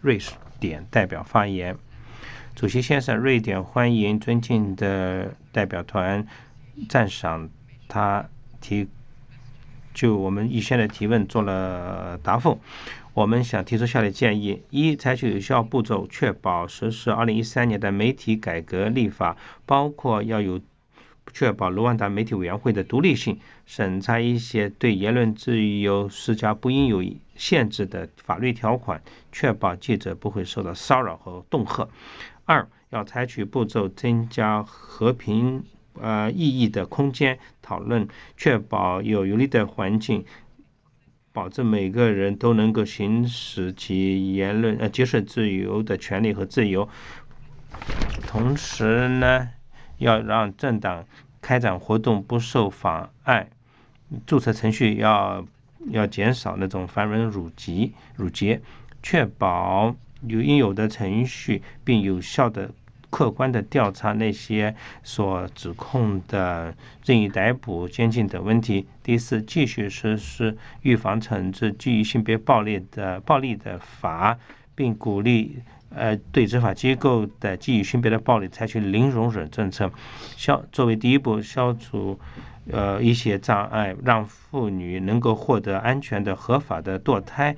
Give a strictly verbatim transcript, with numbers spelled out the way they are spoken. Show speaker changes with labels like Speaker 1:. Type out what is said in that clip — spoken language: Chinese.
Speaker 1: 瑞典代表发言。主席先生，瑞典欢迎尊敬的代表团，赞赏他提就我们预先的提问做了答复。我们想提出下列建议：一、采取有效步骤，确保实施二零一三年的媒体改革立法，包括要有确保卢旺达媒体委员会的独立性，审查一些对言论自由施加不应有限制的法律条款，确保记者不会受到骚扰和恫吓。二、要采取步骤，增加和平呃意义的空间讨论，确保有有利的环境，保证每个人都能够行使其言论呃结社自由的权利和自由。同时呢，要让政党开展活动不受妨碍，注册程序要要减少那种繁文缛节缛节，确保有应有的程序，并有效的客观的调查那些所指控的任意逮捕、监禁等问题。第四，继续实施预防惩治基于性别暴力的暴力的法，并鼓励呃对执法机构的基于性别的暴力采取零容忍政策。消作为第一步，消除呃一些障碍，让妇女能够获得安全的、合法的堕胎